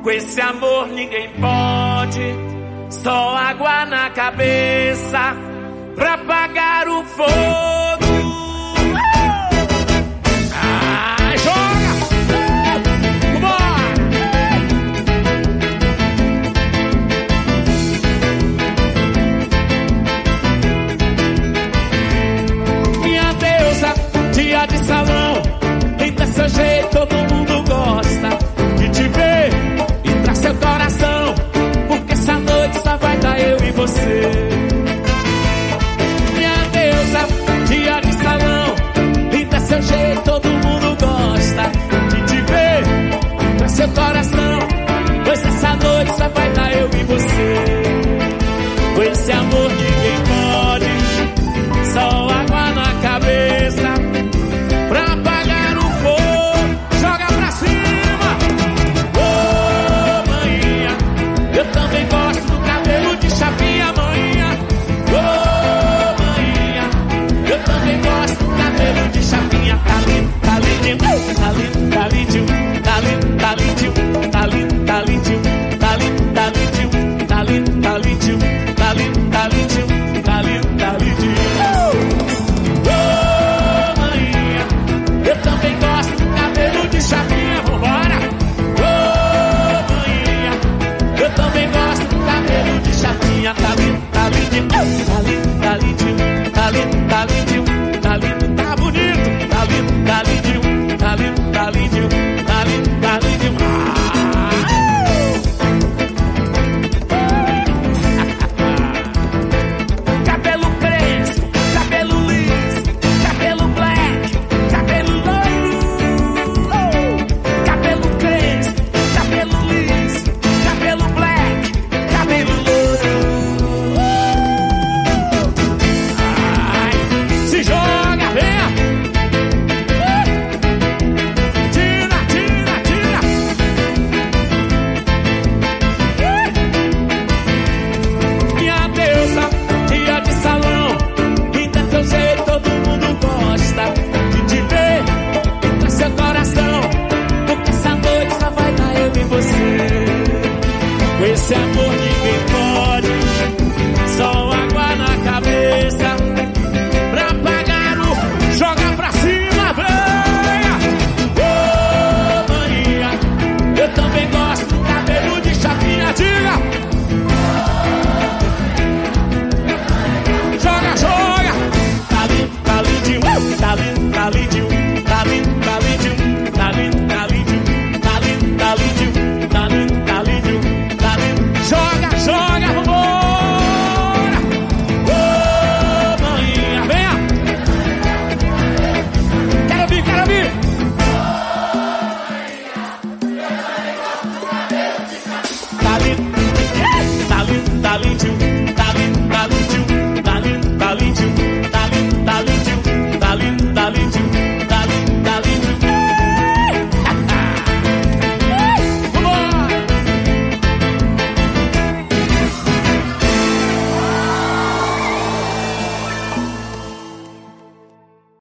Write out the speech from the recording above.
Com esse amor ninguém pode, só água na cabeça pra apagar o fogo. Joga! Vambora! Minha deusa, dia de salão, linda seu jeito, todo mundo gosta de te ver e traz seu coração, porque essa noite só vai dar eu e você. Minha deusa, dia de salão, linda seu jeito, todo mundo gosta de te ver e traz seu coração, pois essa noite só vai dar eu e você. Com esse amor ninguém pode, só água na cabeça pra apagar o fogo. Joga pra cima! Ô, maninha, eu também gosto do cabelo de chapinha, maninha. Ô, maninha, eu também gosto do cabelo de chapinha. Tá lindo, tá lindo, tá lindo, tá lindo, tá lindo, tá lindo, tá lindo, tá lindo, tá lindo, tá lindo, tá lindo, tá lindo, tá lindo, tá lindo, tá lindo, tá lindo. Eu também gosto do cabelo de chapinha, vambora! Ô, maninha, eu também gosto do cabelo de chapinha. Tá lindo, tá lindo, tá lindo, tá lindo, tá lindo, tá lindo, tá lindo, tá bonito. Tá lindo, tá lindo, tá lindo, tá lindo, tá lindo, tá lindo. Cabelo crespo, cabelo liso, cabelo black, cabelo loiro. Cabelo crespo, cabelo liso, cabelo black, cabelo loiro. Ai, se joga, venha. Tira, tira, tira. Minha deusa, dia de salão, linda teu jeito, todo mundo gosta de te ver e traz seu coração, porque essa noite só vai dar eu e você. Com esse amor ninguém pode, só água na cabeça pra apagar o... Joga pra cima, venha! Ô, maninha, eu também gosto do cabelo de chapinha, diga! Joga, joga! Tá lindo, tá lindo, tá lindo, tá lindo, tá lindo, tá lindo, tá lindo, tá lindo, tá lindo, tá lindo, tá lindo, tá lindo, tá lindo. Joga, joga, vambora! Ô, maninha, venha! Quero ouvir, quero ouvir! Tá lindo, tá lindo, tá lindo,